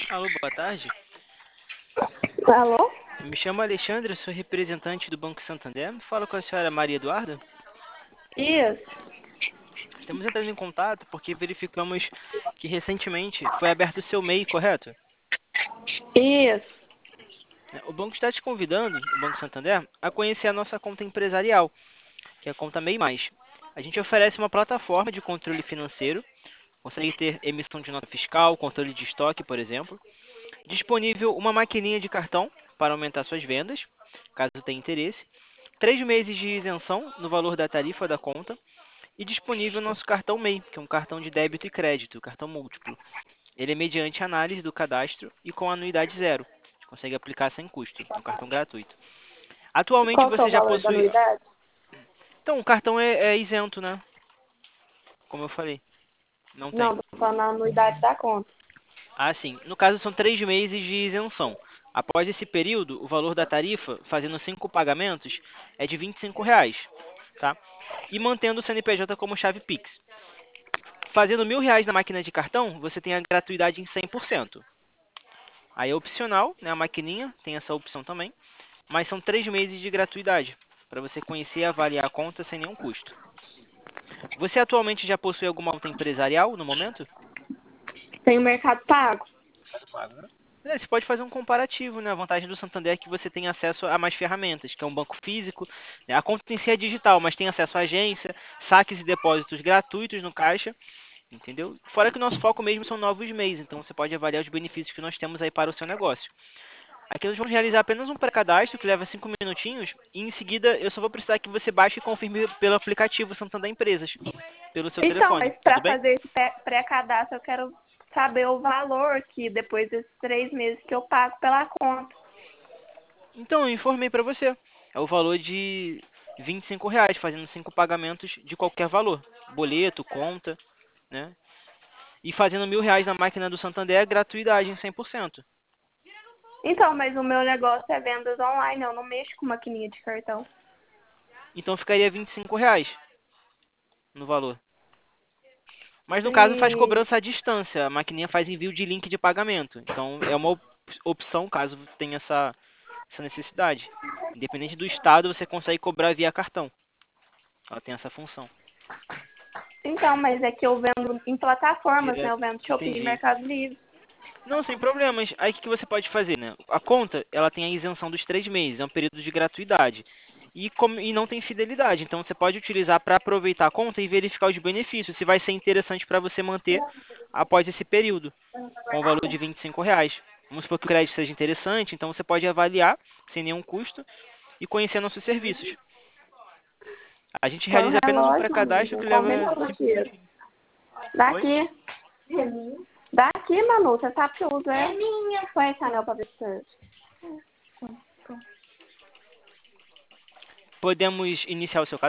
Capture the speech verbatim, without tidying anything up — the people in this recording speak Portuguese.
Alô, boa tarde. Alô? Me chamo Alexandre, sou representante do Banco Santander. Me fala com a senhora Maria Eduarda. Isso, Estamos entrando em contato porque verificamos que recentemente foi aberto o seu M E I, correto? isso. O banco está te convidando, o Banco Santander, a conhecer a nossa conta empresarial, que é a conta M E I mais. A gente oferece uma plataforma de controle financeiro, consegue ter emissão de nota fiscal, controle de estoque, por exemplo. Disponível uma maquininha de cartão para aumentar suas vendas, caso tenha interesse. Três meses de isenção no valor da tarifa da conta. E disponível o nosso cartão M E I, que é um cartão de débito e crédito, cartão múltiplo. Ele é mediante análise do cadastro e com anuidade zero. A gente consegue aplicar sem custo. É um cartão gratuito. Atualmente Qual que é você o já valor da possui. anuidade? Então, o cartão é, é isento, né? Como eu falei. Não tem. Não, tô falando a anuidade da conta. Ah, sim. No caso, são três meses de isenção. Após esse período, o valor da tarifa, fazendo cinco pagamentos, é de vinte e cinco reais, tá? E mantendo o C N P J como chave Pix. Fazendo mil reais na máquina de cartão, você tem a gratuidade em cem por cento. Aí é opcional, né? A maquininha tem essa opção também. Mas são três meses de gratuidade, para você conhecer e avaliar a conta sem nenhum custo. Você atualmente já possui alguma conta empresarial no momento? Tem o Mercado Pago? É, você pode fazer um comparativo, né? A vantagem do Santander é que você tem acesso a mais ferramentas, que é um banco físico, né? A conta em si é digital, mas tem acesso à agência, saques e depósitos gratuitos no caixa, entendeu? Fora que o nosso foco mesmo são novos meios, então você pode avaliar os benefícios que nós temos aí para o seu negócio. Aqui nós vamos realizar apenas um pré-cadastro que leva cinco minutinhos e em seguida eu só vou precisar que você baixe e confirme pelo aplicativo Santander Empresas, pelo seu Então, telefone, mas tudo para bem? fazer esse pré- pré-cadastro, eu quero saber o valor que depois desses três meses que eu pago pela conta. Então, eu informei para você. É o valor de vinte e cinco reais, fazendo cinco pagamentos de qualquer valor. Boleto, conta, né? E fazendo mil reais na máquina do Santander é gratuidade em cem por cento. Então, mas o meu negócio é vendas online, eu não mexo com maquininha de cartão. Então ficaria vinte e cinco reais no valor. Mas no caso faz E... cobrança à distância. A maquininha faz envio de link de pagamento. Então é uma op- opção caso tenha essa, essa necessidade. Independente do estado, você consegue cobrar via cartão. Ela tem essa função. Então, mas é que eu vendo em plataformas, né? Direto. Eu vendo Shopee e Entendi. Mercado Livre. Não, sem problemas. Aí o que que você pode fazer, né? A conta, ela tem a isenção dos três meses, é um período de gratuidade. E, como, e não tem fidelidade. Então você pode utilizar para aproveitar a conta e verificar os benefícios, se vai ser interessante para você manter após esse período, com o valor de vinte e cinco reais. Vamos supor que o crédito seja interessante, então você pode avaliar sem nenhum custo e conhecer nossos serviços. A gente Põe o realiza apenas um relógio, Manu, pré-cadastro não que come leva não, cinco tira. minutinhos. Oi? Daqui. Daqui, Manu, você sabe que eu uso é? É minha. Põe esse anel pra ver se você... Podemos iniciar o seu